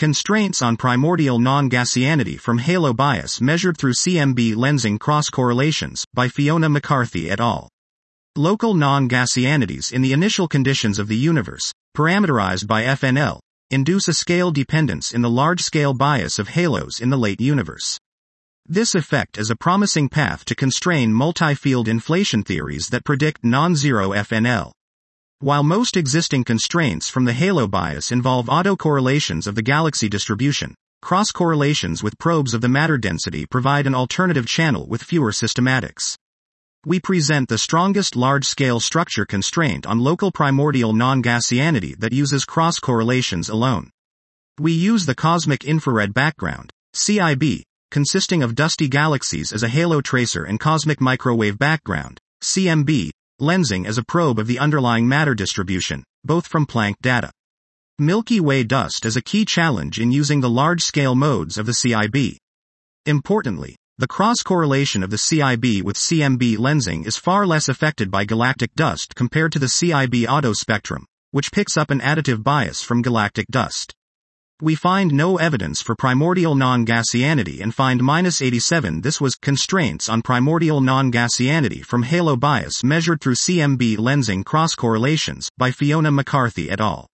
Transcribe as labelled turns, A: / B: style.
A: Constraints on primordial non-Gaussianity from halo bias measured through CMB lensing cross-correlations, by Fiona McCarthy et al. Local non-Gaussianities in the initial conditions of the universe, parameterized by FNL, induce a scale dependence in the large-scale bias of halos in the late universe. This effect is a promising path to constrain multi-field inflation theories that predict non-zero FNL. While most existing constraints from the halo bias involve autocorrelations of the galaxy distribution, cross-correlations with probes of the matter density provide an alternative channel with fewer systematics. We present the strongest large-scale structure constraint on local primordial non-Gaussianity that uses cross-correlations alone. We use the cosmic infrared background, CIB, consisting of dusty galaxies as a halo tracer and cosmic microwave background, CMB, lensing as a probe of the underlying matter distribution, both from Planck data. Milky Way dust is a key challenge in using the large-scale modes of the CIB. Importantly, the cross-correlation of the CIB with CMB lensing is far less affected by galactic dust compared to the CIB auto spectrum, which picks up an additive bias from galactic dust. We find no evidence for primordial non-Gaussianity and find -87. This was constraints on primordial non-Gaussianity from halo bias measured through CMB lensing cross-correlations, by Fiona McCarthy et al.